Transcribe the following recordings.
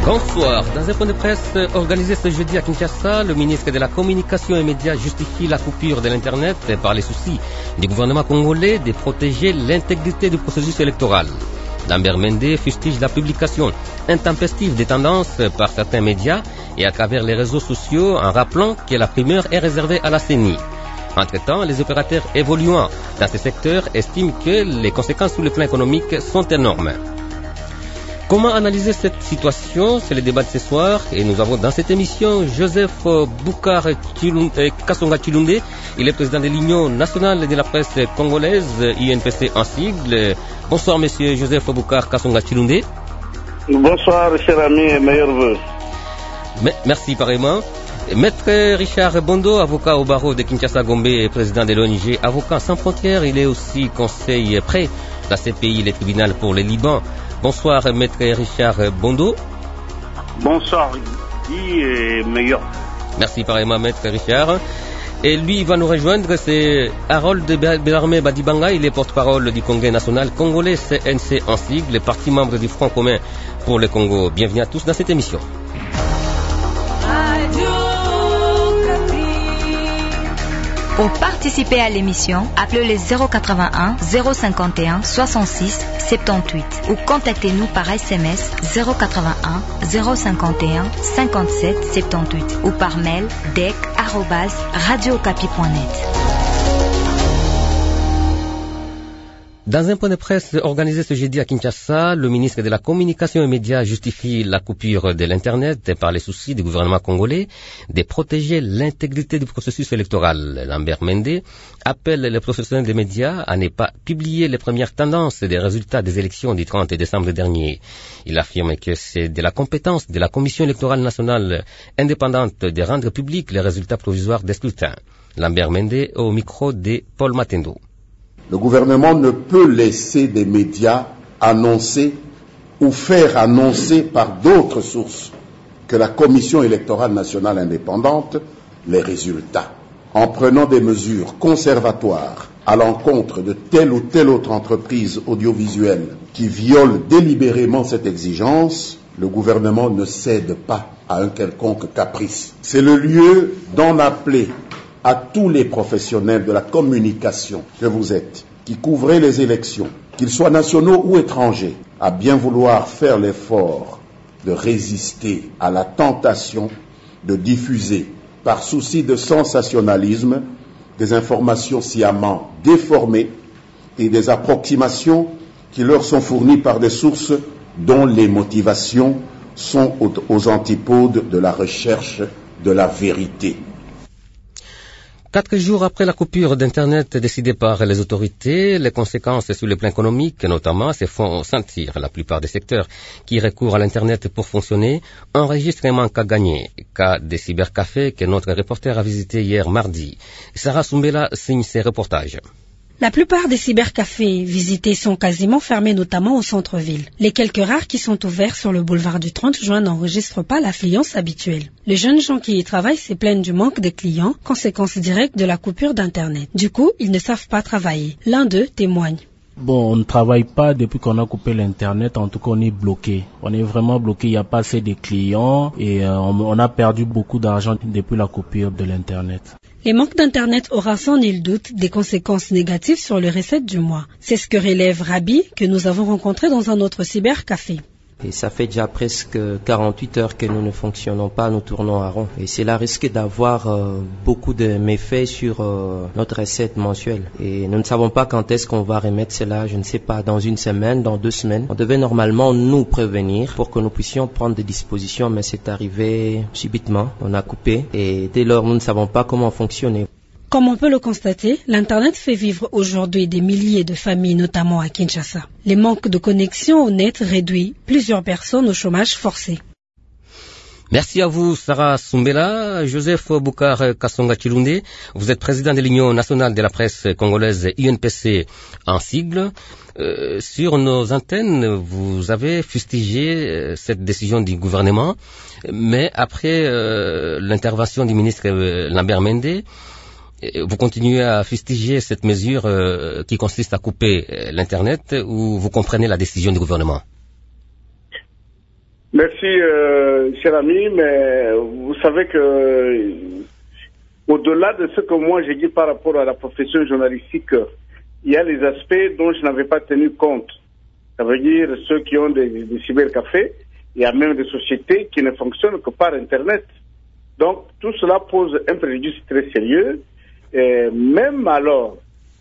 Bonsoir. Dans un point de presse organisé ce jeudi à Kinshasa, le ministre de la Communication et Médias justifie la coupure de l'Internet par les soucis du gouvernement congolais de protéger l'intégrité du processus électoral. Lambert Mende fustige la publication intempestive des tendances par certains médias et à travers les réseaux sociaux en rappelant que la primeur est réservée à la CENI. Entre-temps, les opérateurs évoluant dans ce secteur estiment que les conséquences sur le plan économique sont énormes. Comment analyser cette situation? C'est le débat de ce soir et nous avons dans cette émission Joseph Boukar Kasonga Chilunde. Il est président de l'Union nationale de la presse congolaise, UNPC en sigle. Bonsoir monsieur Joseph Boukar Kasonga Chilunde. Bonsoir cher ami et meilleurs vœux. Merci pareillement. Maître Richard Bondo, avocat au barreau de Kinshasa Gombe et président de l'ONG Avocats sans frontières. Il est aussi conseil près la CPI, le tribunal pour le Liban. Bonsoir, Maître Richard Bondo. Bonsoir, Guy et meilleur. Merci pareillement, Maître Richard. Et lui, il va nous rejoindre, c'est Harold Bellarmé Badibanga. Il est porte-parole du Congrès national congolais, CNC en sigle, parti membre du Front commun pour le Congo. Bienvenue à tous dans cette émission. Pour participer à l'émission, appelez le 081 051 66 78 ou contactez-nous par SMS 081 051 57 78 ou par mail dec@radiocapi.net. Dans un point de presse organisé ce jeudi à Kinshasa, le ministre de la Communication et Médias justifie la coupure de l'Internet par les soucis du gouvernement congolais de protéger l'intégrité du processus électoral. Lambert Mende appelle les professionnels des médias à ne pas publier les premières tendances des résultats des élections du 30 décembre dernier. Il affirme que c'est de la compétence de la Commission électorale nationale indépendante de rendre publics les résultats provisoires des scrutins. Lambert Mende au micro de Paul Matendo. Le gouvernement ne peut laisser des médias annoncer ou faire annoncer par d'autres sources que la Commission électorale nationale indépendante les résultats. En prenant des mesures conservatoires à l'encontre de telle ou telle autre entreprise audiovisuelle qui viole délibérément cette exigence, le gouvernement ne cède pas à un quelconque caprice. C'est le lieu d'en appeler à tous les professionnels de la communication que vous êtes, qui couvrez les élections, qu'ils soient nationaux ou étrangers, à bien vouloir faire l'effort de résister à la tentation de diffuser, par souci de sensationnalisme, des informations sciemment déformées et des approximations qui leur sont fournies par des sources dont les motivations sont aux antipodes de la recherche de la vérité. 4 jours après la coupure d'Internet décidée par les autorités, les conséquences sur le plan économique, notamment, se font sentir. La plupart des secteurs qui recourent à l'Internet pour fonctionner enregistrent un manque à gagner. Cas des cybercafés que notre reporter a visité hier mardi. Sarah Soumbela signe ses reportages. La plupart des cybercafés visités sont quasiment fermés, notamment au centre-ville. Les quelques rares qui sont ouverts sur le boulevard du 30 juin n'enregistrent pas l'affluence habituelle. Les jeunes gens qui y travaillent se plaignent du manque de clients, conséquence directe de la coupure d'Internet. Du coup, ils ne savent pas travailler. L'un d'eux témoigne. Bon, on ne travaille pas depuis qu'on a coupé l'Internet, en tout cas on est bloqué. On est vraiment bloqué, il n'y a pas assez de clients et on a perdu beaucoup d'argent depuis la coupure de l'Internet. Les manques d'Internet aura sans nul doute des conséquences négatives sur les recettes du mois. C'est ce que relève Rabi, que nous avons rencontré dans un autre cybercafé. Et ça fait déjà presque 48 heures que nous ne fonctionnons pas, nous tournons à rond. Et cela risque d'avoir beaucoup de méfaits sur notre recette mensuelle. Et nous ne savons pas quand est-ce qu'on va remettre cela, je ne sais pas, dans une semaine, dans 2 semaines. On devait normalement nous prévenir pour que nous puissions prendre des dispositions, mais c'est arrivé subitement, on a coupé. Et dès lors, nous ne savons pas comment fonctionner. Comme on peut le constater, l'Internet fait vivre aujourd'hui des milliers de familles, notamment à Kinshasa. Les manques de connexion au net réduit plusieurs personnes au chômage forcé. Merci à vous, Sarah Soumbela. Joseph Boukar Kasonga Chilunde, vous êtes président de l'Union nationale de la presse congolaise, UNPC en sigle. Sur nos antennes, vous avez fustigé cette décision du gouvernement, mais après l'intervention du ministre Lambert Mende, vous continuez à fustiger cette mesure qui consiste à couper l'Internet, ou vous comprenez la décision du gouvernement? Merci, cher ami, mais vous savez que au-delà de ce que moi j'ai dit par rapport à la profession journalistique, il y a les aspects dont je n'avais pas tenu compte. Ça veut dire ceux qui ont des cybercafés, il y a même des sociétés qui ne fonctionnent que par Internet. Donc tout cela pose un préjudice très sérieux. Et même alors,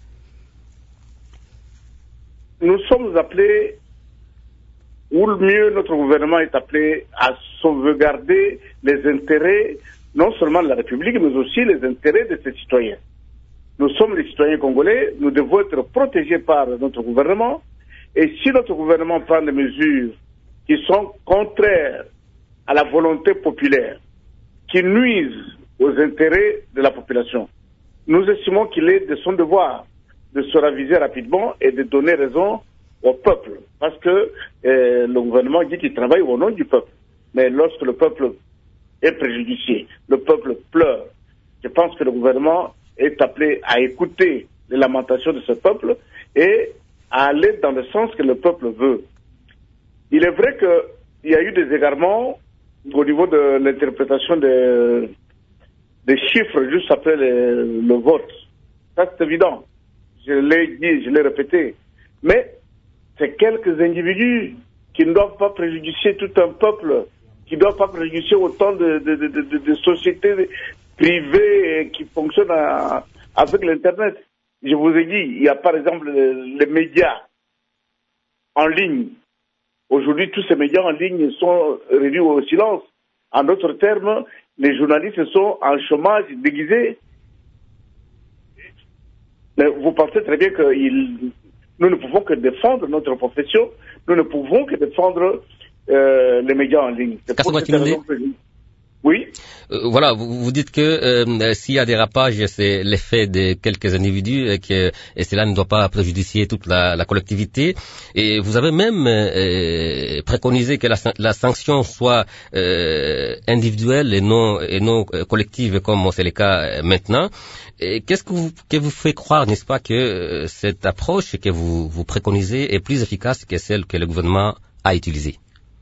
nous sommes appelés, ou le mieux notre gouvernement est appelé à sauvegarder les intérêts non seulement de la République, mais aussi les intérêts de ses citoyens. Nous sommes les citoyens congolais, nous devons être protégés par notre gouvernement, et si notre gouvernement prend des mesures qui sont contraires à la volonté populaire, qui nuisent aux intérêts de la population, nous estimons qu'il est de son devoir de se raviser rapidement et de donner raison au peuple, parce que le gouvernement dit qu'il travaille au nom du peuple. Mais lorsque le peuple est préjudicié, le peuple pleure, je pense que le gouvernement est appelé à écouter les lamentations de ce peuple et à aller dans le sens que le peuple veut. Il est vrai qu'il y a eu des égarements au niveau de l'interprétation des chiffres juste après le vote. Ça, c'est évident. Je l'ai dit, je l'ai répété. Mais c'est quelques individus qui ne doivent pas préjudicer tout un peuple, qui ne doivent pas préjudicer autant de sociétés privées qui fonctionnent avec l'Internet. Je vous ai dit, il y a par exemple les médias en ligne. Aujourd'hui, tous ces médias en ligne sont réduits au silence. En d'autres termes, les journalistes sont en chômage déguisé. Mais vous pensez très bien que nous ne pouvons que défendre notre profession, nous ne pouvons que défendre les médias en ligne. C'est pour cette raison que oui. Voilà, vous dites que s'il y a des rapages, c'est l'effet de quelques individus et cela ne doit pas préjudicer toute la collectivité. Et vous avez même préconisé que la sanction soit individuelle et non collective, comme c'est le cas maintenant. Et qu'est-ce que vous fait croire, n'est-ce pas, que cette approche que vous préconisez est plus efficace que celle que le gouvernement a utilisée?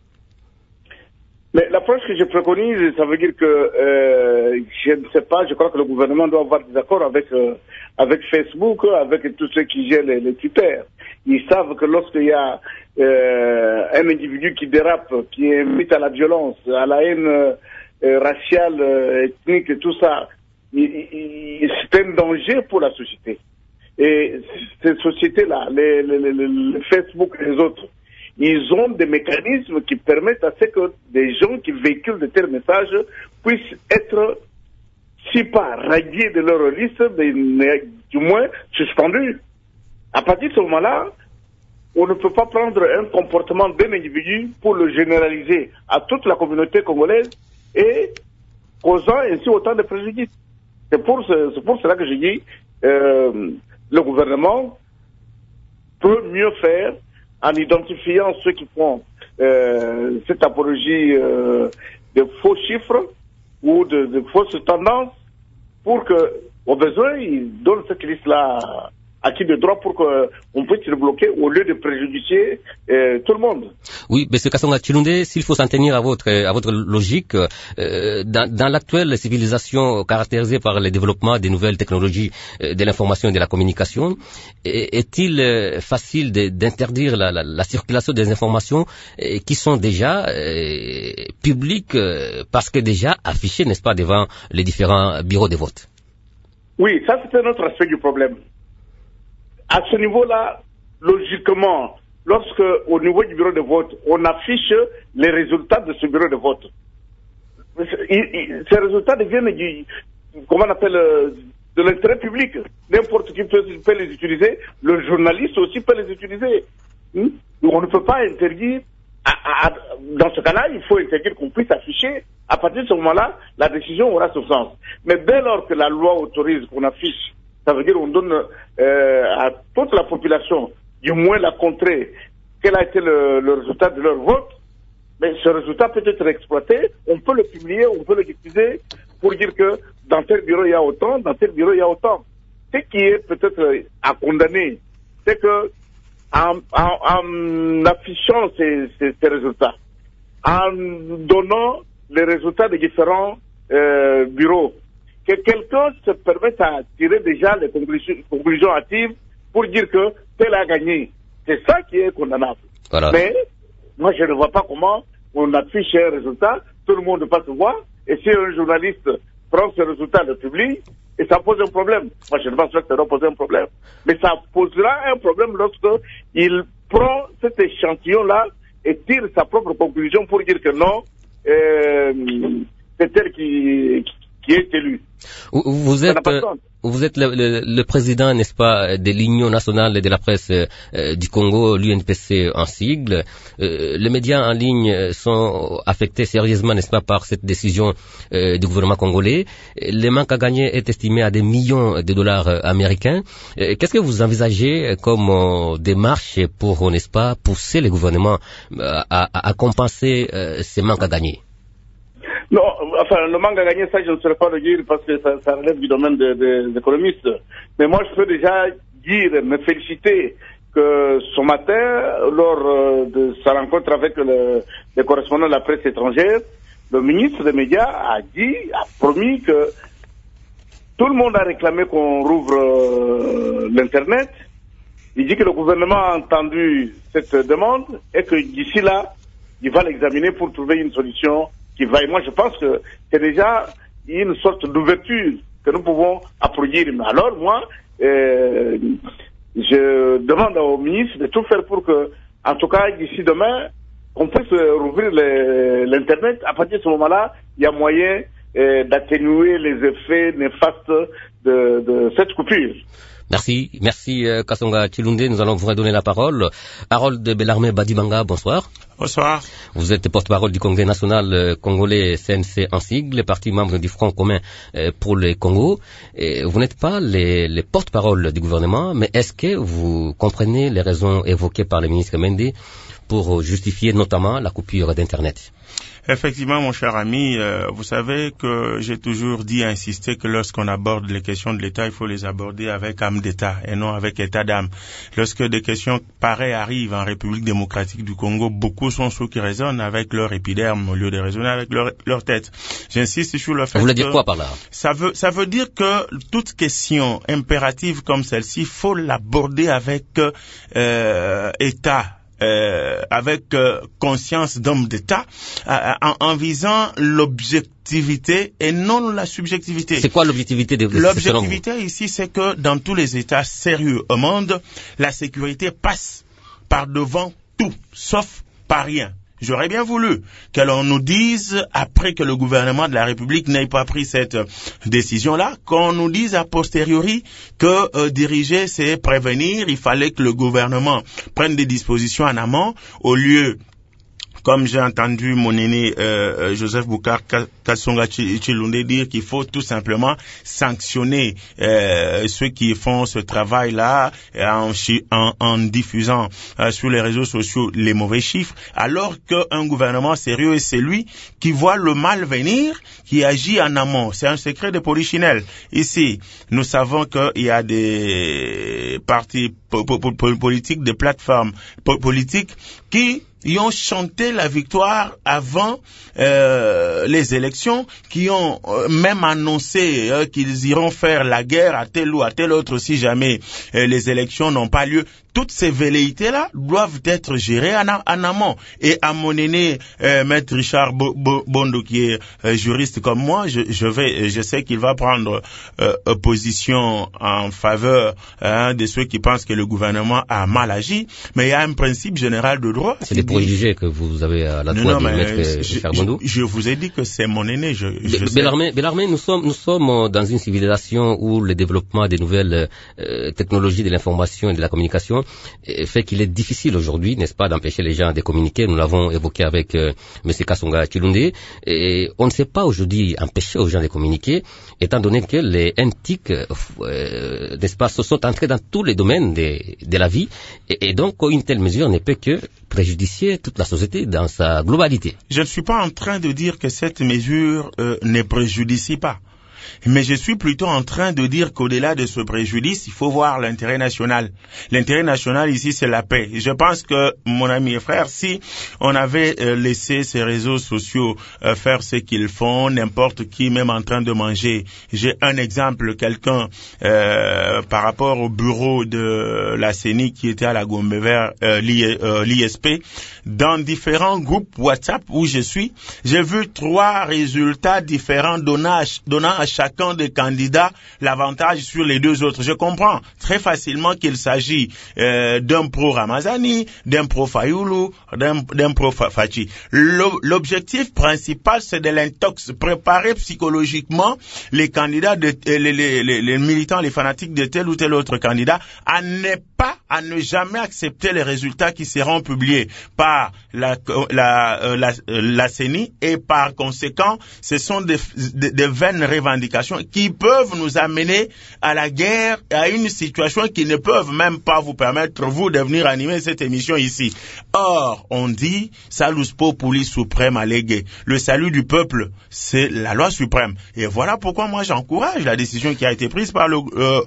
Mais l'approche que je préconise, ça veut dire que, je ne sais pas, je crois que le gouvernement doit avoir des accords avec Facebook, avec tous ceux qui gèrent les Twitter. Ils savent que lorsqu'il y a un individu qui dérape, qui invite à la violence, à la haine raciale, ethnique et tout ça, c'est un danger pour la société. Et ces sociétés-là, les Facebook et les autres, ils ont des mécanismes qui permettent à ce que des gens qui véhiculent de tels messages puissent être, si pas radiés de leur liste, mais du moins suspendus. À partir de ce moment-là, on ne peut pas prendre un comportement d'un individu pour le généraliser à toute la communauté congolaise et causant ainsi autant de préjudices. C'est pour cela que je dis le gouvernement peut mieux faire en identifiant ceux qui font cette apologie de faux chiffres ou de fausses tendances pour que, au besoin, ils donnent cette liste-là à qui de droit pour qu'on puisse le bloquer au lieu de préjudicer tout le monde. Oui, M. Kasonga Chilunde, s'il faut s'en tenir à votre logique, dans l'actuelle civilisation caractérisée par le développement des nouvelles technologies de l'information et de la communication, est-il facile d'interdire la circulation des informations qui sont déjà publiques parce que déjà affichées, n'est-ce pas, devant les différents bureaux de vote? Oui, ça c'est un autre aspect du problème. À ce niveau-là, logiquement, lorsque au niveau du bureau de vote, on affiche les résultats de ce bureau de vote, ces résultats deviennent comment on appelle, de l'intérêt public. N'importe qui peut les utiliser, le journaliste aussi peut les utiliser. On ne peut pas interdire, dans ce cas-là, il faut interdire qu'on puisse afficher. À partir de ce moment-là, la décision aura son sens. Mais dès lors que la loi autorise qu'on affiche, ça veut dire qu'on donne à toute la population, du moins la contrée, quel a été le résultat de leur vote. Mais ce résultat peut être exploité, on peut le publier, on peut le diffuser pour dire que dans tel bureau il y a autant, dans tel bureau il y a autant. Ce qui est peut-être à condamner, c'est que en affichant ces résultats, en donnant les résultats des différents bureaux. Que quelqu'un se permette à tirer déjà les conclusions hâtives pour dire que tel a gagné. C'est ça qui est condamnable. Voilà. Mais moi, je ne vois pas comment on affiche un résultat, tout le monde ne peut pas se voir, et si un journaliste prend ce résultat, le publie, et ça pose un problème. Moi, je ne pense pas que ça doit poser un problème. Mais ça posera un problème lorsque il prend cet échantillon-là et tire sa propre conclusion pour dire que non, c'est elle qui est élue. Vous êtes le président, n'est-ce pas, de l'Union nationale de la presse du Congo, l'UNPC en sigle. Les médias en ligne sont affectés sérieusement, n'est-ce pas, par cette décision du gouvernement congolais. Le manque à gagner est estimé à des millions de dollars américains. Qu'est-ce que vous envisagez comme démarche pour, n'est-ce pas, pousser le gouvernement à compenser ces manques à gagner? Non, enfin, le manque à gagner, ça, je ne saurais pas le dire parce que ça relève du domaine des économistes. Mais moi, je peux déjà dire, me féliciter que ce matin, lors de sa rencontre avec les correspondants de la presse étrangère, le ministre des médias a promis que tout le monde a réclamé qu'on rouvre l'Internet. Il dit que le gouvernement a entendu cette demande et que d'ici là, il va l'examiner pour trouver une solution qui va. Et moi, je pense que c'est déjà une sorte d'ouverture que nous pouvons applaudir. Mais alors, moi, je demande au ministre de tout faire pour que, en tout cas, d'ici demain, qu'on puisse rouvrir l'Internet. À partir de ce moment-là, il y a moyen d'atténuer les effets néfastes de cette coupure. Merci Kasonga Chilunde. Nous allons vous redonner la parole. Harold Bellarmé Badibanga, bonsoir. Bonsoir. Vous êtes porte-parole du Congrès national congolais CNC en sigle, parti membre du Front commun pour le Congo. Et vous n'êtes pas les porte-parole du gouvernement, mais est-ce que vous comprenez les raisons évoquées par le ministre Mende pour justifier notamment la coupure d'Internet? Effectivement, mon cher ami, vous savez que j'ai toujours dit et insisté que lorsqu'on aborde les questions de l'État, il faut les aborder avec âme d'État et non avec état d'âme. Lorsque des questions pareilles arrivent en République démocratique du Congo, beaucoup sont ceux qui raisonnent avec leur épiderme au lieu de raisonner avec leur tête. J'insiste sur le fait que... Vous voulez dire quoi par là? Ça veut dire que toute question impérative comme celle-ci, il faut l'aborder avec état. Avec conscience d'homme d'État, en visant l'objectivité et non la subjectivité. C'est quoi l'objectivité de L'objectivité ici, c'est que dans tous les États sérieux au monde, la sécurité passe par devant tout, sauf par rien. J'aurais bien voulu que l'on nous dise, après que le gouvernement de la République n'ait pas pris cette décision-là, qu'on nous dise a posteriori que diriger, c'est prévenir. Il fallait que le gouvernement prenne des dispositions en amont au lieu... Comme j'ai entendu mon aîné Joseph Boukar Kasonga Chilunde dire qu'il faut tout simplement sanctionner ceux qui font ce travail-là en diffusant sur les réseaux sociaux les mauvais chiffres, alors qu'un gouvernement sérieux est celui qui voit le mal venir, qui agit en amont. C'est un secret de polichinelle. Ici, nous savons qu'il y a des partis politiques, des plateformes politiques qui ont chanté la victoire avant les élections, qui ont même annoncé qu'ils iront faire la guerre à tel ou à tel autre si jamais les élections n'ont pas lieu. Toutes ces velléités-là doivent être gérées en amont. Et à mon aîné, Maître Richard Bondo, qui est juriste comme moi, je sais qu'il va prendre position en faveur de ceux qui pensent que le gouvernement a mal agi. Mais il y a un principe général de droit. C'est des préjugés que vous avez à la fois de Maître Richard Bondo. Je vous ai dit que c'est mon aîné. Bellarmé, nous sommes dans une civilisation où le développement des nouvelles technologies de l'information et de la communication fait qu'il est difficile aujourd'hui, n'est-ce pas, d'empêcher les gens de communiquer. Nous l'avons évoqué avec M. Kasonga Chilunde. Et on ne sait pas aujourd'hui empêcher aux gens de communiquer, étant donné que les NTIC, n'est-ce pas, sont entrés dans tous les domaines de la vie. Et donc, une telle mesure ne peut que préjudicier toute la société dans sa globalité. Je ne suis pas en train de dire que cette mesure ne préjudicie pas. Mais je suis plutôt en train de dire qu'au-delà de ce préjudice, il faut voir l'intérêt national. L'intérêt national ici, c'est la paix. Je pense que, mon ami et frère, si on avait laissé ces réseaux sociaux faire ce qu'ils font, n'importe qui, même en train de manger. J'ai un exemple, quelqu'un par rapport au bureau de la CENI qui était à la Gombe vers l'ISP, dans différents groupes WhatsApp où je suis, j'ai vu 3 résultats différents donnant à chacun des candidats l'avantage sur les 2 autres. Je comprends très facilement qu'il s'agit d'un pro Ramazani, d'un pro Fayoulou, d'un pro Fachi. L'objectif principal, c'est de l'intox, préparer psychologiquement les candidats, les militants, les fanatiques de tel ou tel autre candidat à ne jamais accepter les résultats qui seront publiés par la CENI, et par conséquent, ce sont des vaines revendications qui peuvent nous amener à la guerre, à une situation qui ne peuvent même pas vous permettre, vous, de venir animer cette émission ici. Or, on dit, salus populi suprême allégué. Le salut du peuple, c'est la loi suprême. Et voilà pourquoi moi j'encourage la décision qui a été prise par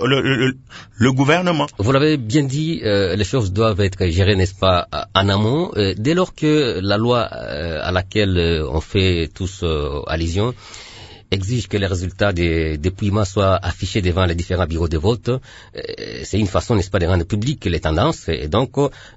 le gouvernement. Vous l'avez bien dit, les choses doivent être gérées, n'est-ce pas, en amont. Dès lors que la loi à laquelle on fait tous allusion exige que les résultats des dépouillements soient affichés devant les différents bureaux de vote, c'est une façon, n'est-ce pas, de rendre publiques les tendances. Et donc,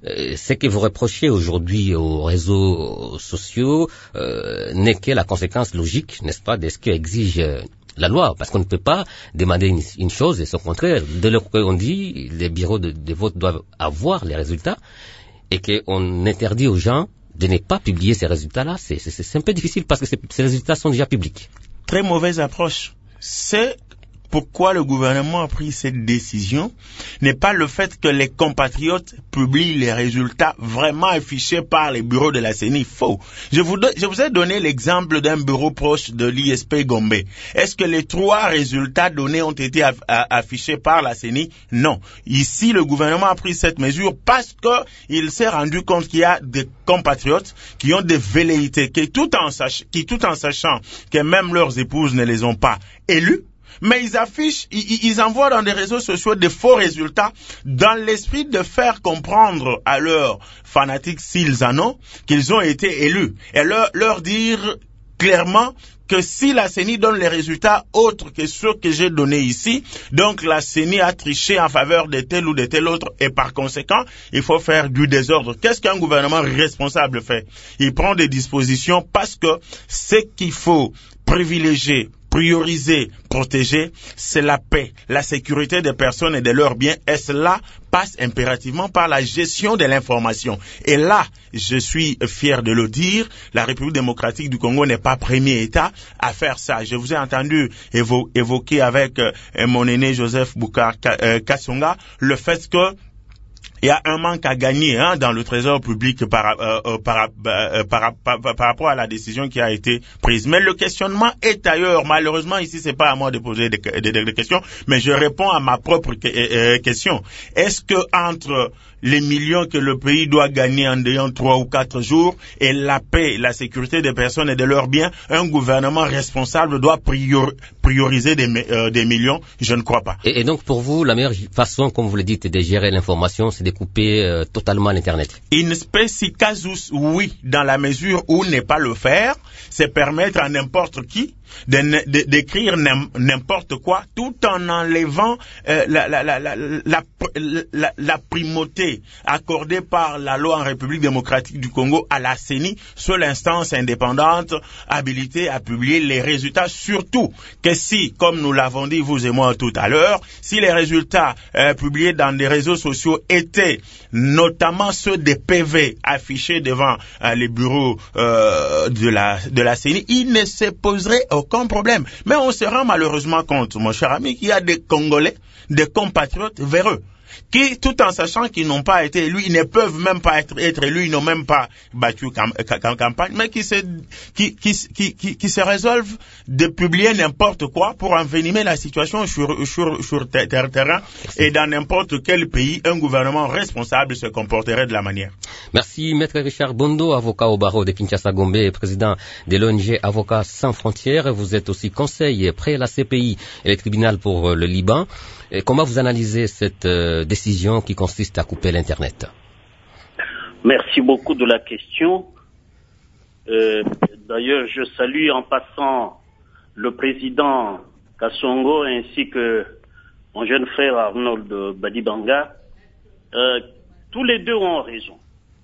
ce que vous reprochez aujourd'hui aux réseaux sociaux n'est que la conséquence logique, n'est-ce pas, de ce qu'exige la loi, parce qu'on ne peut pas demander une chose et son contraire. Dès lors qu'on dit les bureaux de vote doivent avoir les résultats et qu'on interdit aux gens de ne pas publier ces résultats-là, c'est un peu difficile parce que ces résultats sont déjà publics. Très mauvaise approche. C'est pourquoi le gouvernement a pris cette décision, n'est pas le fait que les compatriotes publient les résultats vraiment affichés par les bureaux de la CENI. Faux. Je vous ai donné l'exemple d'un bureau proche de l'ISP Gombe. Est-ce que les 3 résultats donnés ont été affichés par la CENI? Non. Ici, le gouvernement a pris cette mesure parce qu'il s'est rendu compte qu'il y a des compatriotes qui ont des velléités, qui tout en sachant que même leurs épouses ne les ont pas élus, mais ils affichent, ils envoient dans des réseaux sociaux des faux résultats dans l'esprit de faire comprendre à leurs fanatiques, s'ils en ont, qu'ils ont été élus. Et leur dire clairement que si la CENI donne les résultats autres que ceux que j'ai donnés ici, donc la CENI a triché en faveur de tel ou de tel autre, et par conséquent, il faut faire du désordre. Qu'est-ce qu'un gouvernement responsable fait? Il prend des dispositions parce que ce qu'il faut privilégier, prioriser, protéger, c'est la paix, la sécurité des personnes et de leurs biens, et cela passe impérativement par la gestion de l'information. Et là, je suis fier de le dire, la République démocratique du Congo n'est pas premier État à faire ça. Je vous ai entendu évoquer avec mon aîné Joseph Boukar Kassonga le fait que il y a un manque à gagner dans le trésor public par rapport à la décision qui a été prise. Mais le questionnement est ailleurs. Malheureusement, ici, c'est pas à moi de poser des questions, mais je réponds à ma propre question. Est-ce que entre les millions que le pays doit gagner en ayant 3 ou 4 jours et la paix, la sécurité des personnes et de leurs biens, un gouvernement responsable doit prioriser des millions? Je ne crois pas. Et donc, pour vous, la meilleure façon, comme vous le dites, de gérer l'information, c'est de couper totalement l'Internet? In specie casus, oui, dans la mesure où ne pas le faire, c'est permettre à n'importe qui d'écrire n'importe quoi, tout en enlevant la primauté accordée par la loi en République démocratique du Congo à la CENI, seule instance indépendante habilitée à publier les résultats, surtout que si, comme nous l'avons dit vous et moi tout à l'heure, si les résultats publiés dans des réseaux sociaux étaient notamment ceux des PV affichés devant les bureaux de la CENI, il ne se poserait aucun problème. Mais on se rend malheureusement compte, mon cher ami, qu'il y a des Congolais, des compatriotes véreux. qui, tout en sachant qu'ils n'ont pas été élus, ils ne peuvent même pas être élus, ils n'ont même pas battu campagne, mais qui se résolvent de publier n'importe quoi pour envenimer la situation sur terrain, et dans n'importe quel pays, un gouvernement responsable se comporterait de la manière. Merci, Maître Richard Bondo, avocat au barreau de Kinshasa-Gombe et président de l'ONG Avocats sans frontières. Vous êtes aussi conseil près la CPI et le tribunal pour le Liban. Et comment vous analysez cette décision qui consiste à couper l'Internet? Merci beaucoup de la question. D'ailleurs, je salue en passant le président Kassongo ainsi que mon jeune frère Arnold Badibanga. Tous les deux ont raison.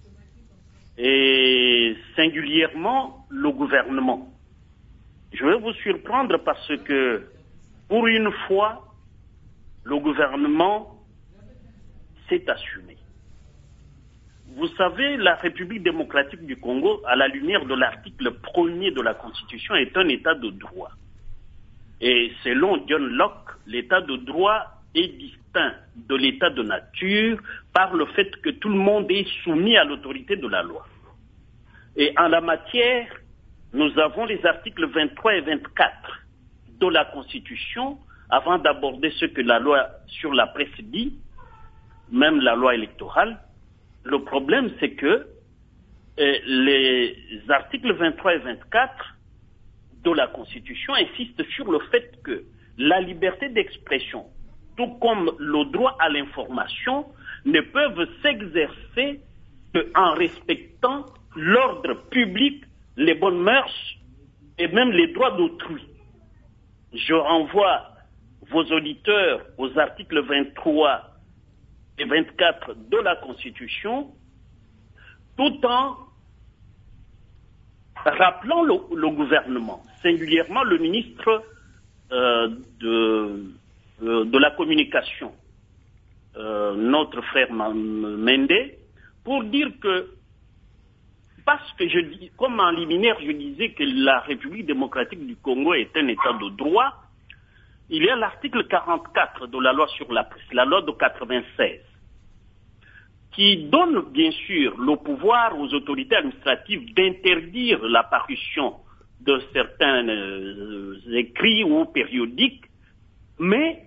Et singulièrement, le gouvernement. Je vais vous surprendre parce que, pour une fois, le gouvernement s'est assumé. Vous savez, la République démocratique du Congo, à la lumière de l'article 1er de la Constitution, est un État de droit. Et selon John Locke, l'État de droit est distinct de l'État de nature par le fait que tout le monde est soumis à l'autorité de la loi. Et en la matière, nous avons les articles 23 et 24 de la Constitution, avant d'aborder ce que la loi sur la presse dit, même la loi électorale. Le problème, c'est que les articles 23 et 24 de la Constitution insistent sur le fait que la liberté d'expression, tout comme le droit à l'information, ne peuvent s'exercer qu'en respectant l'ordre public, les bonnes mœurs et même les droits d'autrui. Je renvoie vos auditeurs aux articles 23 et 24 de la Constitution, tout en rappelant le gouvernement, singulièrement le ministre de la communication, notre frère Mende, pour dire que, parce que je dis, comme en liminaire, je disais que la République démocratique du Congo est un État de droit, il y a l'article 44 de la loi sur la presse, la loi de 96, qui donne bien sûr le pouvoir aux autorités administratives d'interdire la parution de certains écrits ou périodiques, mais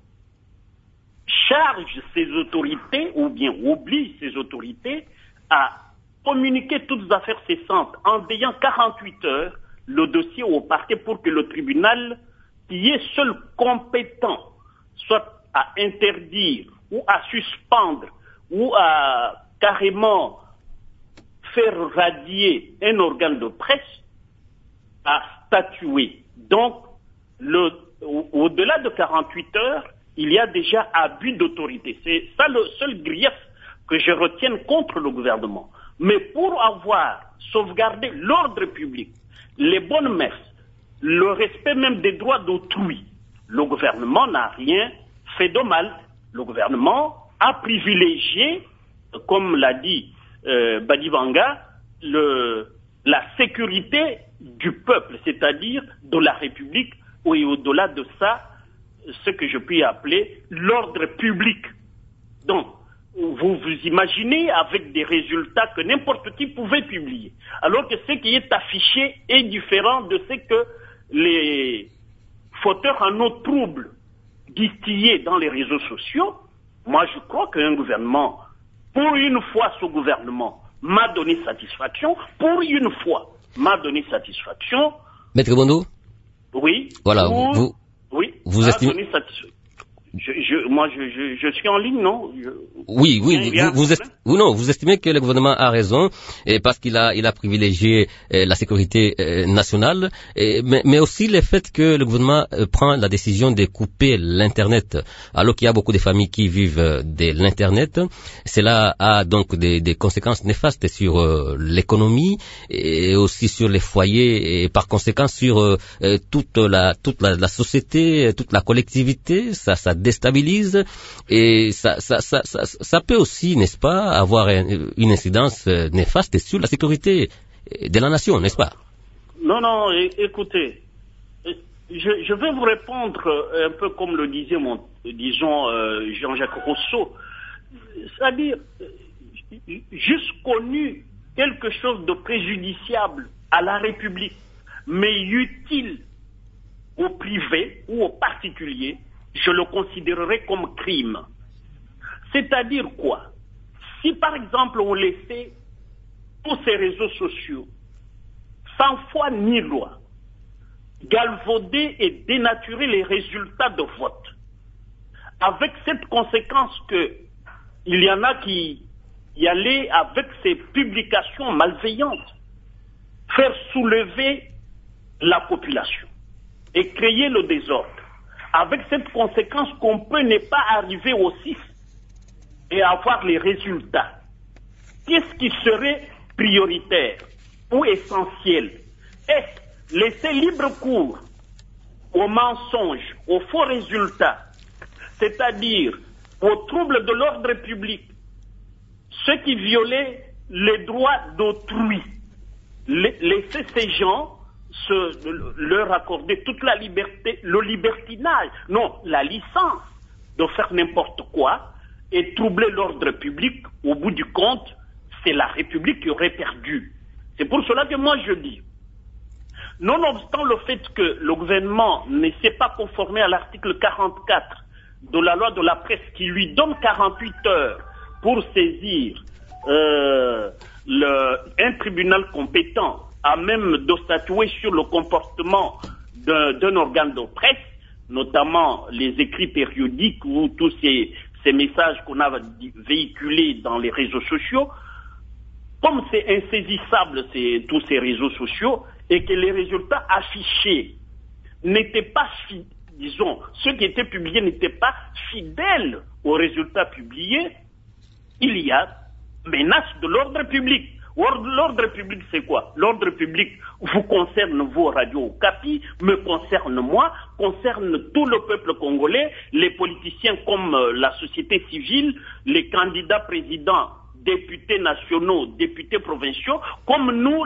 charge ces autorités, ou bien oblige ces autorités à communiquer toutes affaires cessantes en ayant 48 heures le dossier au parquet pour que le tribunal, qui est seul compétent, soit à interdire ou à suspendre ou à carrément faire radier un organe de presse, à statuer. Donc, au-delà de 48 heures, il y a déjà abus d'autorité. C'est ça le seul grief que je retienne contre le gouvernement. Mais pour avoir sauvegardé l'ordre public, les bonnes mœurs, le respect même des droits d'autrui, le gouvernement n'a rien fait de mal. Le gouvernement a privilégié, comme l'a dit Badibanga, la sécurité du peuple, c'est-à-dire de la République, et au-delà de ça, ce que je puis appeler l'ordre public. Donc, vous imaginez avec des résultats que n'importe qui pouvait publier, alors que ce qui est affiché est différent de ce que les fauteurs en eau trouble distillés dans les réseaux sociaux. Moi, je crois qu'un gouvernement, pour une fois, ce gouvernement m'a donné satisfaction. Pour une fois, m'a donné satisfaction. Maître Bondo? Oui. Voilà, vous estimez satisfaction. Moi, je suis en ligne, non? Oui, vous estimez que le gouvernement a raison, parce qu'il a privilégié la sécurité nationale, mais aussi le fait que le gouvernement prend la décision de couper l'Internet, alors qu'il y a beaucoup de familles qui vivent de l'Internet. Cela a donc des conséquences néfastes sur l'économie et aussi sur les foyers, et par conséquent sur toute la société, toute la collectivité. Ça déstabilise, et ça peut aussi, n'est-ce pas, avoir une incidence néfaste sur la sécurité de la nation, n'est-ce pas? Non, écoutez, je vais vous répondre un peu comme le disait Jean-Jacques Rousseau. c'est-à-dire, juste connu quelque chose de préjudiciable à la République, mais utile au privé ou au particulier, je le considérerais comme crime. C'est-à-dire quoi? Si par exemple on laissait tous ces réseaux sociaux, sans foi ni loi, galvauder et dénaturer les résultats de vote, avec cette conséquence que il y en a qui y allaient avec ces publications malveillantes, faire soulever la population et créer le désordre, avec cette conséquence qu'on peut ne pas arriver au 6 et avoir les résultats. Qu'est-ce qui serait prioritaire ou essentiel? Est-ce laisser libre cours aux mensonges, aux faux résultats, c'est-à-dire aux troubles de l'ordre public, ceux qui violaient les droits d'autrui, laisser ces gens leur accorder toute la liberté, le libertinage, non, la licence de faire n'importe quoi et troubler l'ordre public, au bout du compte, c'est la République qui aurait perdu. C'est pour cela que moi je dis, nonobstant le fait que le gouvernement ne s'est pas conformé à l'article 44 de la loi de la presse qui lui donne 48 heures pour saisir un tribunal compétent à même de statuer sur le comportement d'un organe de presse, notamment les écrits périodiques ou tous ces messages qu'on a véhiculés dans les réseaux sociaux. Comme c'est insaisissable tous ces réseaux sociaux et que les résultats affichés n'étaient pas, disons, ceux qui étaient publiés n'étaient pas fidèles aux résultats publiés, il y a menace de l'ordre public. L'ordre public, c'est quoi? L'ordre public vous concerne, vous, Radio Okapi, me concerne moi, concerne tout le peuple congolais, les politiciens comme la société civile, les candidats présidents, députés nationaux, députés provinciaux, comme nous,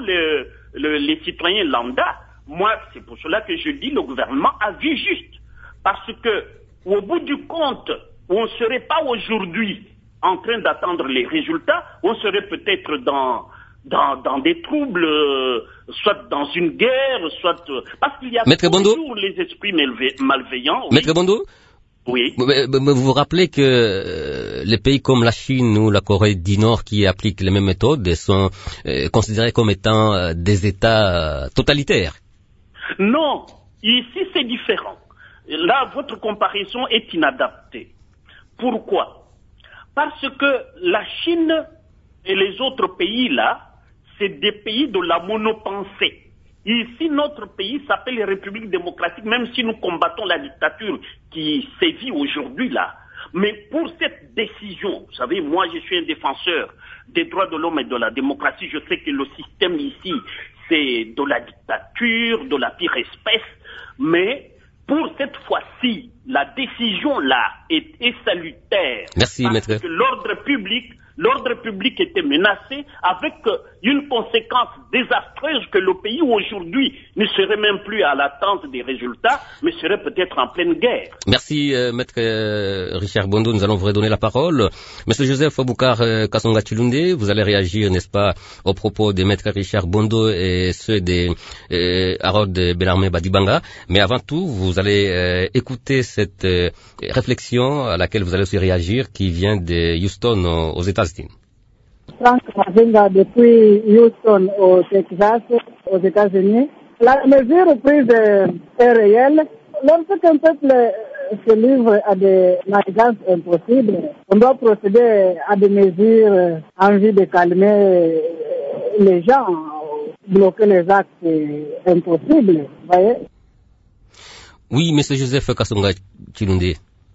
les citoyens lambda. Moi, c'est pour cela que je dis le gouvernement a vu juste. Parce que, au bout du compte, on ne serait pas aujourd'hui en train d'attendre les résultats, on serait peut-être dans des troubles, soit dans une guerre, soit... Parce qu'il y a toujours les esprits malveillants. Oui. Maître Bondo, oui. Vous vous rappelez que les pays comme la Chine ou la Corée du Nord qui appliquent les mêmes méthodes sont considérés comme étant des États totalitaires? Non, ici c'est différent. Là, votre comparaison est inadaptée. Pourquoi? Parce que la Chine et les autres pays là, c'est des pays de la monopensée. Ici, notre pays s'appelle les Républiques démocratiques, même si nous combattons la dictature qui sévit aujourd'hui là. Mais pour cette décision, vous savez, moi je suis un défenseur des droits de l'homme et de la démocratie. Je sais que le système ici, c'est de la dictature, de la pire espèce. Mais pour cette fois-ci, la décision là est salutaire. Merci, parce maître. Que l'ordre public était menacé avec une conséquence désastreuse que le pays aujourd'hui ne serait même plus à l'attente des résultats, mais serait peut-être en pleine guerre. Merci, maître Richard Bondo. Nous allons vous redonner la parole. Monsieur Joseph Boucar Kasonga Chilunde, vous allez réagir, n'est-ce pas, aux propos de maître Richard Bondo et ceux de Harold Bellarmé Badibanga. Mais avant tout, vous allez écouter cette réflexion à laquelle vous allez aussi réagir, qui vient de Houston, aux États-Unis. Frank Mazinga depuis Houston au Texas, aux États-Unis. La mesure prise est réelle. Lorsqu'un peuple se livre à des manigances impossibles, on doit procéder à des mesures en vue de calmer les gens, bloquer les actes impossibles. Voyez? Oui, monsieur Joseph Kasonga Chilunde.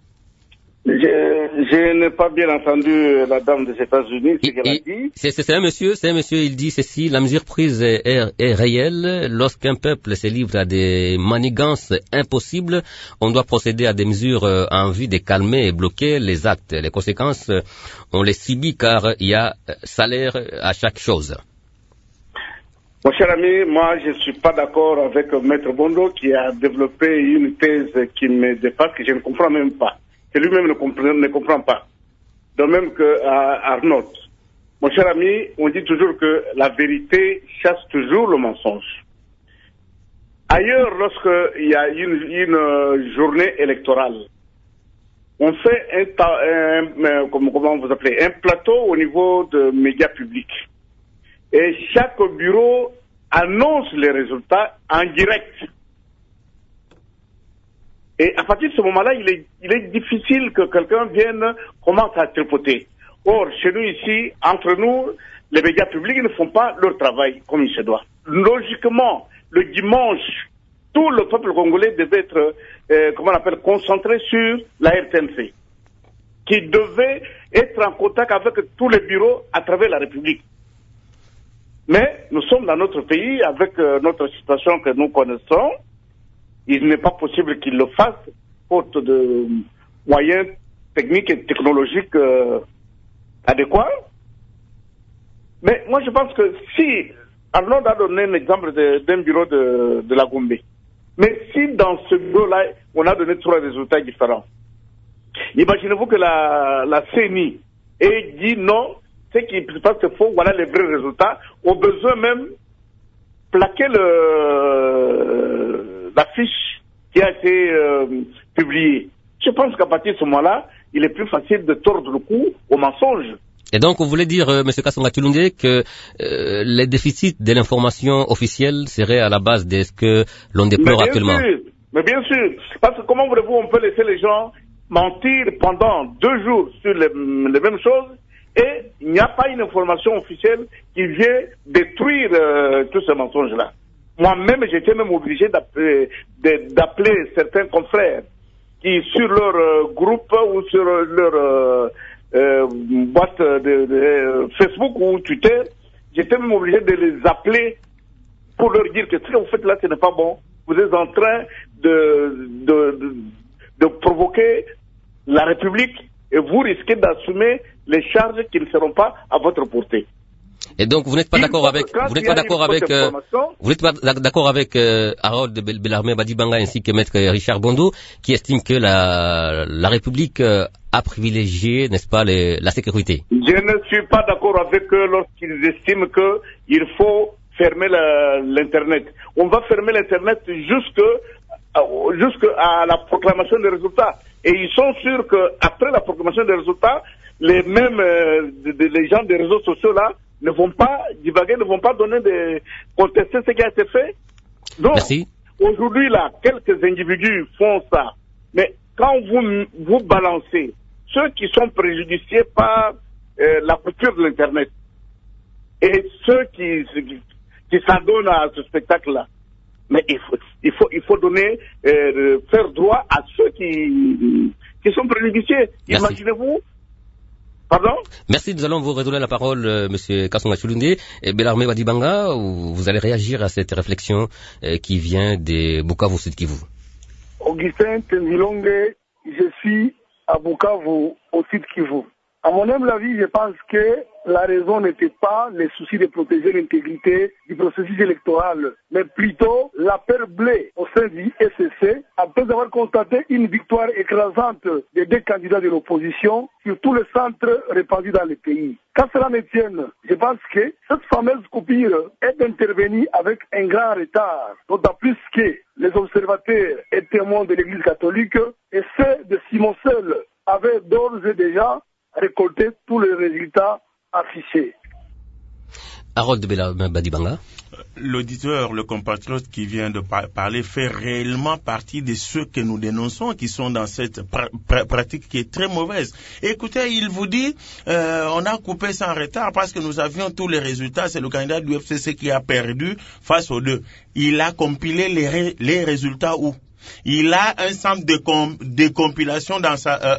Je n'ai pas bien entendu la dame des États-Unis, ce qu'elle a dit. C'est un monsieur, il dit ceci: la mesure prise est réelle. Lorsqu'un peuple se livre à des manigances impossibles, on doit procéder à des mesures en vue de calmer et bloquer les actes. Les conséquences, on les subit car il y a salaire à chaque chose. Mon cher ami, moi je ne suis pas d'accord avec Maître Bondo qui a développé une thèse qui me dépasse, que je ne comprends même pas. Que lui-même ne comprend pas. de même qu'à Arnaud. Mon cher ami, on dit toujours que la vérité chasse toujours le mensonge. Ailleurs, lorsqu'il y a une journée électorale, on fait comment vous appelez, un plateau au niveau de médias publics. Et chaque bureau annonce les résultats en direct. Et à partir de ce moment-là, il est difficile que quelqu'un vienne commencer à tripoter. Or, chez nous ici, entre nous, les médias publics ne font pas leur travail comme il se doit. Logiquement, le dimanche, tout le peuple congolais devait être, concentré sur la RTNC, qui devait être en contact avec tous les bureaux à travers la République. Mais nous sommes dans notre pays, avec notre situation que nous connaissons. Il n'est pas possible qu'ils le fassent, faute de moyens techniques et technologiques adéquats. Mais moi, je pense que si, Arnaud a donné un exemple d'un bureau de la Gombe, mais si dans ce bureau-là, on a donné 3 résultats différents, imaginez-vous que la CENI ait dit non, ce qui se passe c'est faux, voilà les vrais résultats, au besoin même plaquer la fiche qui a été publiée. Je pense qu'à partir de ce moment-là, il est plus facile de tordre le cou au mensonge. Et donc, vous voulez dire, M. Kasonga Chilunde, que les déficits de l'information officielle seraient à la base de ce que l'on déplore actuellement? Mais bien sûr, parce que comment voulez-vous, on peut laisser les gens mentir pendant 2 jours sur les mêmes choses, et il n'y a pas une information officielle qui vient détruire tous ces mensonges-là. Moi-même, j'étais même obligé d'appeler certains confrères qui, sur leur groupe ou sur leur boîte de Facebook ou Twitter, j'étais même obligé de les appeler pour leur dire que ce que vous faites là, ce n'est pas bon. Vous êtes en train de provoquer la République et vous risquez d'assumer les charges qui ne seront pas à votre portée. Et donc vous n'êtes pas d'accord avec Harold Bellarmé Badibanga ainsi que Maître Richard Bondo qui estiment que la République a privilégié, n'est-ce pas, la sécurité? Je ne suis pas d'accord avec eux lorsqu'ils estiment qu'il faut fermer l'Internet. On va fermer l'Internet jusqu'à la proclamation des résultats. Et ils sont sûrs qu'après la proclamation des résultats, les gens des réseaux sociaux là ne vont pas divaguer, ne vont pas contester ce qui a été fait. Donc, aujourd'hui là, quelques individus font ça. Mais quand vous balancez ceux qui sont préjudiciés par la coupure de l'Internet et ceux qui s'adonnent à ce spectacle-là, mais il faut donner, faire droit à ceux qui sont préjudiciés. Merci. Imaginez-vous. Pardon? Merci, nous allons vous redonner la parole, Monsieur Kasonga Chilunde. Et Bellarmé Badibanga, vous allez réagir à cette réflexion qui vient de Bukavu Sud Kivu. Augustin Tenzilonge, je suis à Bukavu au Sud Kivu. À mon humble avis, je pense que la raison n'était pas les soucis de protéger l'intégrité du processus électoral, mais plutôt la peur bleue au sein du SCC, après avoir constaté une victoire écrasante des 2 candidats de l'opposition sur tous les centres répandus dans le pays. Quand cela me tienne, je pense que cette fameuse coupure est intervenue avec un grand retard, d'autant plus que les observateurs et témoins de l'Église catholique et ceux de Simon Seul avaient d'ores et déjà récolter tous les résultats affichés. Harold Badibanga. L'auditeur, le compatriote qui vient de parler fait réellement partie de ceux que nous dénonçons, qui sont dans cette pratique qui est très mauvaise. Écoutez, il vous dit, on a coupé sans retard parce que nous avions tous les résultats. C'est le candidat du FCC qui a perdu face aux 2. Il a compilé les résultats où? Il a un centre de compilation dans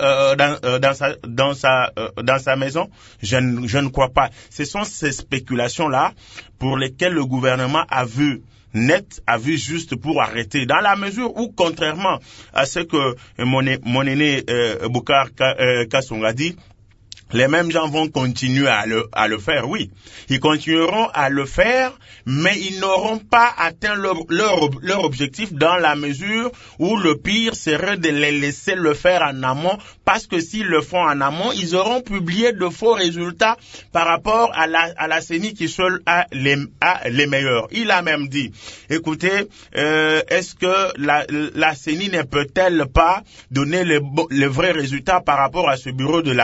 sa maison. Je ne crois pas. Ce sont ces spéculations-là pour lesquelles le gouvernement a vu juste pour arrêter. Dans la mesure où, contrairement à ce que mon aîné Bokar Kasonga dit, les mêmes gens vont continuer à le faire, oui. Ils continueront à le faire, mais ils n'auront pas atteint leur objectif dans la mesure où le pire serait de les laisser le faire en amont, parce que s'ils le font en amont, ils auront publié de faux résultats par rapport à la CENI qui seule a les meilleurs. Il a même dit, écoutez, est-ce que la CENI ne peut-elle pas donner les vrais résultats par rapport à ce bureau de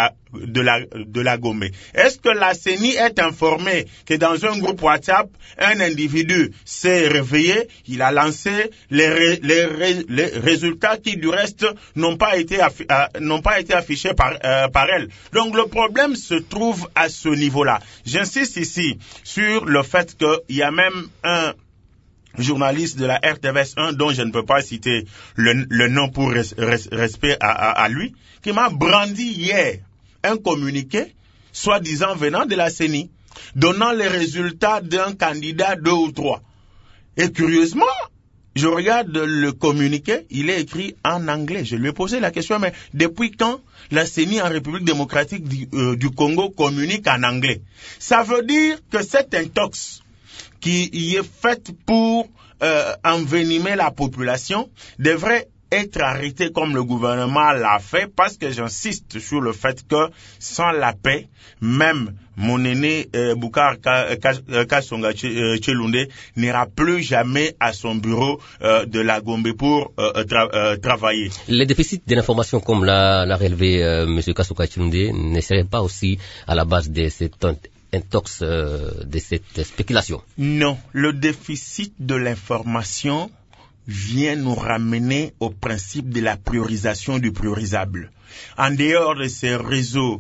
la Gombe? Est-ce que la CENI est informée que dans un groupe WhatsApp, un individu s'est réveillé, il a lancé les résultats qui du reste n'ont pas été affichés par elle. Donc le problème se trouve à ce niveau-là. J'insiste ici sur le fait qu'il y a même un journaliste de la RTVS 1 dont je ne peux pas citer le nom pour respect à lui, qui m'a brandi hier un communiqué, soi-disant venant de la CENI, donnant les résultats d'un candidat 2 ou 3. Et curieusement, je regarde le communiqué, il est écrit en anglais. Je lui ai posé la question, mais depuis quand la CENI en République démocratique du Congo communique en anglais? Ça veut dire que cette intox qui y est faite pour envenimer la population devrait être arrêté comme le gouvernement l'a fait, parce que j'insiste sur le fait que sans la paix, même mon aîné Boucar Kasonga Tshilunde n'ira plus jamais à son bureau de la Gombe pour travailler. Les déficits de l'information, comme l'a relevé M. Kasonga Tshilunde, ne seraient pas aussi à la base de cette intox, de cette spéculation? Non, le déficit de l'information vient nous ramener au principe de la priorisation du priorisable. En dehors de ces réseaux,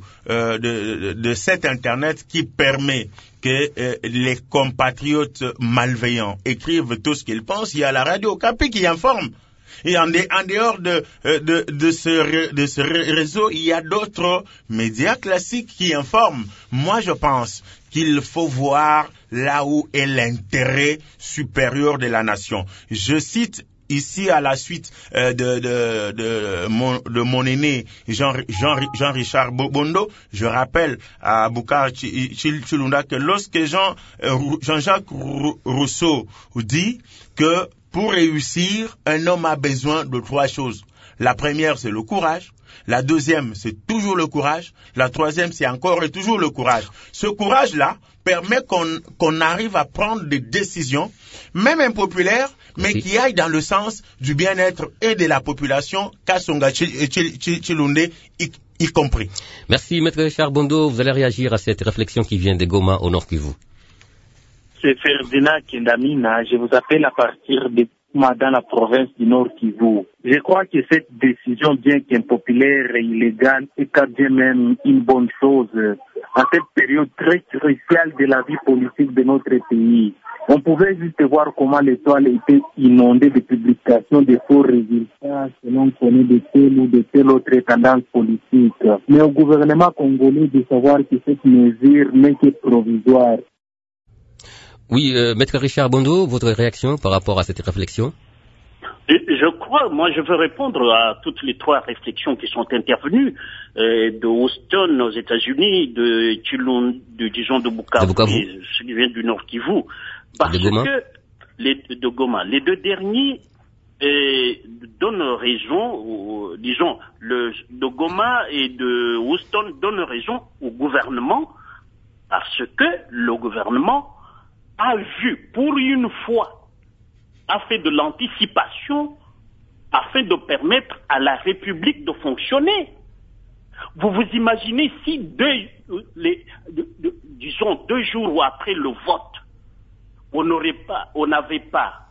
de cet Internet qui permet que les compatriotes malveillants écrivent tout ce qu'ils pensent, il y a la radio Okapi qui informe. Et en dehors de ce réseau, il y a d'autres médias classiques qui informent. Moi, je pense qu'il faut voir là où est l'intérêt supérieur de la nation. Je cite ici à la suite de mon aîné Jean-Richard Bondo, je rappelle à Boucar Tshilunda que lorsque Jean-Jacques Rousseau dit que pour réussir, un homme a besoin de 3 choses. La première, c'est le courage. La deuxième, c'est toujours le courage. La troisième, c'est encore et toujours le courage. Ce courage-là permet qu'on arrive à prendre des décisions, même impopulaires, mais qui aillent dans le sens du bien-être et de la population, Kasonga Tshilunde y compris. Merci, Maître Richard Bondo. Vous allez réagir à cette réflexion qui vient de Goma, au Nord Kivu. C'est Ferdinand Kendamina. Je vous appelle à partir de dans la province du Nord Kivu. Je crois que cette décision, bien qu'impopulaire et illégale, est quand même une bonne chose en cette période très cruciale de la vie politique de notre pays. On pouvait juste voir comment l'étoile était inondée de publications de faux résultats que l'on connaît de telle ou de telle autre tendance politique. Mais au gouvernement congolais de savoir que cette mesure n'est que provisoire. Oui, Maître Richard Bondo, votre réaction par rapport à cette réflexion? Je crois, moi je veux répondre à toutes les 3 réflexions qui sont intervenues, de Houston aux États-Unis, de Tshilunde, disons de Bukavu, ce qui vient du Nord Kivu, parce que de Goma, les 2 derniers donnent raison, ou, disons, de Goma et de Houston donnent raison au gouvernement, parce que le gouvernement a vu, pour une fois, a fait de l'anticipation afin de permettre à la République de fonctionner. Vous vous imaginez si disons 2 jours après le vote, on n'avait pas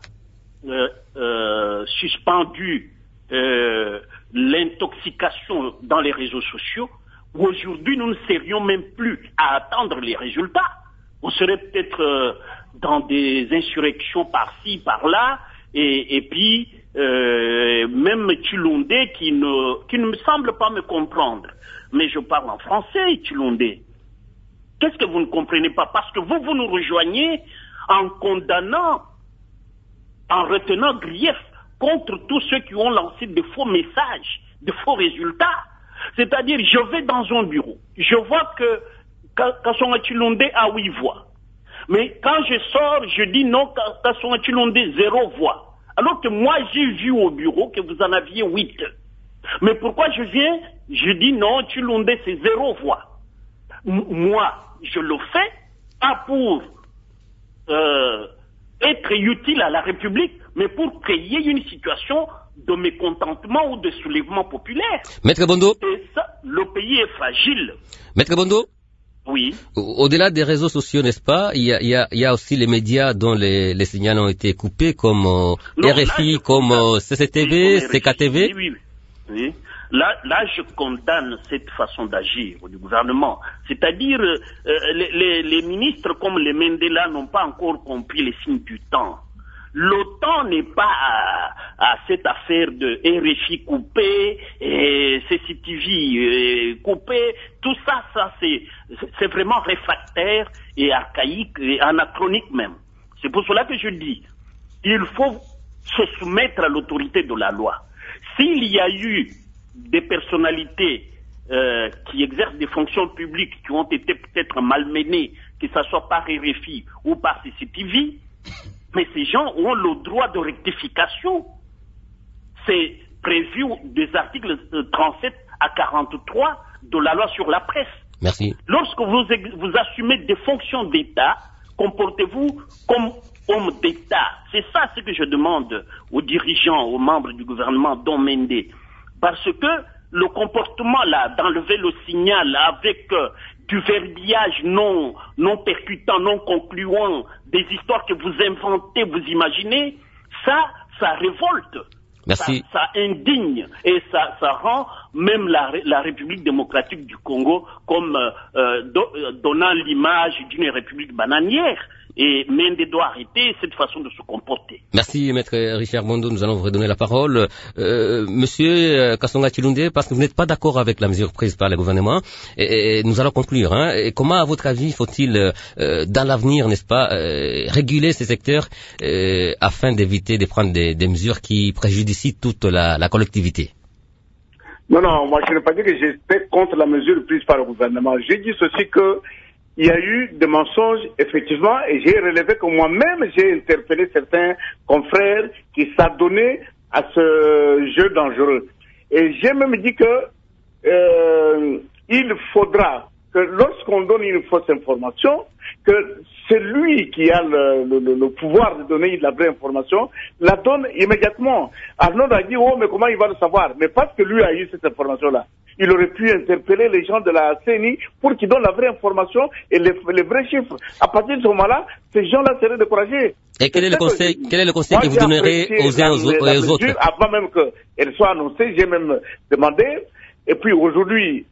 suspendu l'intoxication dans les réseaux sociaux, aujourd'hui nous ne serions même plus à attendre les résultats. On serait peut-être dans des insurrections par-ci, par-là, et puis même Tshilunde qui ne me semble pas me comprendre. Mais je parle en français, Tshilunde. Qu'est-ce que vous ne comprenez pas? Parce que vous nous rejoignez en condamnant, en retenant grief contre tous ceux qui ont lancé de faux messages, de faux résultats. C'est-à-dire, je vais dans un bureau, je vois que Kasonga Chilonde a 8 voix. Mais quand je sors, je dis non, Kasonga Chilonde 0 voix. Alors que moi, j'ai vu au bureau que vous en aviez 8. Mais pourquoi je viens, je dis non, Chilonde c'est 0 voix. Moi, je le fais pas pour être utile à la République, mais pour créer une situation de mécontentement ou de soulèvement populaire. Maître Bondo. Et ça, le pays est fragile. Maître Bondo. Oui. Au-delà des réseaux sociaux, n'est-ce pas, il y a aussi les médias dont les signaux ont été coupés, comme RFI, comme CCTV, CKTV. Oui. Là, je condamne cette façon d'agir du gouvernement. C'est-à-dire, les ministres comme les Mendela n'ont pas encore compris les signes du temps. L'OTAN n'est pas à cette affaire de RFI coupé, et CCTV coupé. Tout ça c'est vraiment réfractaire et archaïque et anachronique même. C'est pour cela que je dis, il faut se soumettre à l'autorité de la loi. S'il y a eu des personnalités qui exercent des fonctions publiques qui ont été peut-être malmenées, que ce soit par RFI ou par CCTV, mais ces gens ont le droit de rectification. C'est prévu des articles 37 à 43 de la loi sur la presse. Merci. Lorsque vous assumez des fonctions d'État, comportez-vous comme homme d'État. C'est ça ce que je demande aux dirigeants, aux membres du gouvernement, dont Mende. Parce que le comportement là, d'enlever le signal avec du verbiage non percutant, non concluant, des histoires que vous inventez, vous imaginez, ça révolte. Merci. Ça indigne et ça rend même la République démocratique du Congo comme donnant l'image d'une république bananière. Et Mende doit arrêter cette façon de se comporter. Merci, Maître Richard Bondo. Nous allons vous redonner la parole. Monsieur Kasonga Chilonde, parce que vous n'êtes pas d'accord avec la mesure prise par le gouvernement, et nous allons conclure. Et comment, à votre avis, faut-il, dans l'avenir, n'est-ce pas, réguler ces secteurs afin d'éviter de prendre des mesures qui préjudicient toute la collectivité? Non, moi je n'ai pas dit que j'étais contre la mesure prise par le gouvernement. J'ai dit ceci que il y a eu des mensonges, effectivement, et j'ai relevé que moi-même, j'ai interpellé certains confrères qui s'adonnaient à ce jeu dangereux. Et j'ai même dit que il faudra que lorsqu'on donne une fausse information, que celui qui a le pouvoir de donner la vraie information, la donne immédiatement. Arnaud a dit, oh, mais comment il va le savoir? Mais parce que lui a eu cette information-là. Il aurait pu interpeller les gens de la CENI pour qu'ils donnent la vraie information et les vrais chiffres. À partir de ce moment-là, ces gens-là seraient découragés. Et quel est le conseil que vous donnerez aux uns et aux autres? Avant même qu'elle soit annoncée, j'ai même demandé. Et puis aujourd'hui,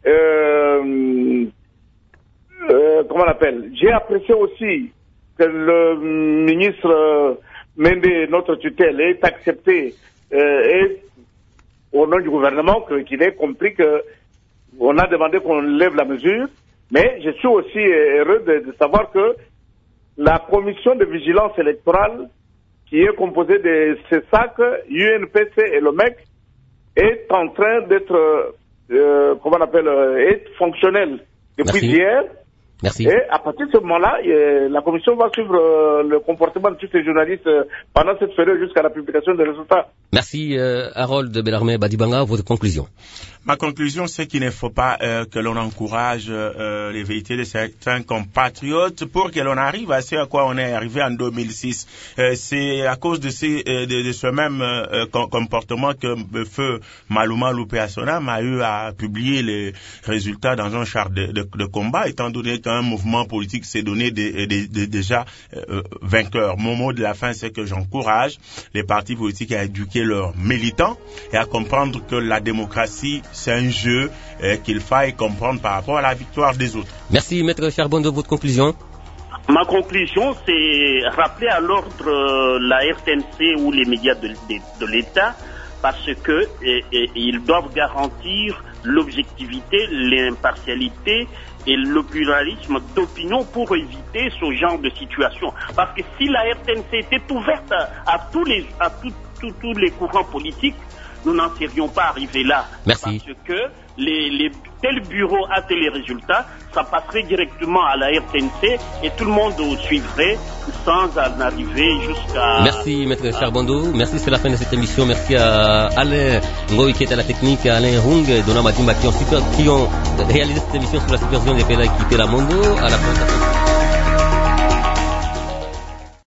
comment on appelle? J'ai apprécié aussi que le ministre Mende, notre tutelle, ait accepté et au nom du gouvernement qu'il ait compris que on a demandé qu'on lève la mesure, mais je suis aussi heureux de savoir que la commission de vigilance électorale, qui est composée de CESAC, UNPC et l'OMEC, est en train d'être, être fonctionnelle depuis hier. Merci. Et à partir de ce moment-là, la commission va suivre le comportement de tous les journalistes pendant cette période jusqu'à la publication des résultats. Merci Harold Bellarmé Badibanga, votre conclusion. Ma conclusion, c'est qu'il ne faut pas que l'on encourage les vérités de certains compatriotes pour que l'on arrive à ce à quoi on est arrivé en 2006. C'est à cause de ce même comportement que feu Maluma Loupé Assonam a eu à publier les résultats dans un char de combat, étant donné qu'un mouvement politique s'est donné déjà vainqueur. Mon mot de la fin, c'est que j'encourage les partis politiques à éduquer leurs militants et à comprendre que la démocratie, c'est un jeu qu'il faille comprendre par rapport à la victoire des autres. Merci, Maître Charbon, de votre conclusion. Ma conclusion, c'est rappeler à l'ordre la RTNC ou les médias de l'État, parce que ils doivent garantir l'objectivité, l'impartialité et le pluralisme d'opinion pour éviter ce genre de situation. Parce que si la RTNC était ouverte à tous les courants politiques, nous n'en serions pas arrivés là. Merci. Parce que tel bureau a tel résultat, ça passerait directement à la RTNC et tout le monde suivrait sans en arriver jusqu'à... Merci Maître Charbando, merci, c'est la fin de cette émission. Merci à Alain Ngoy qui est à la technique, à Alain Hung, Dona Madimba qui ont réalisé cette émission sous la supervision des PLA qui était la Mondo, à la présentation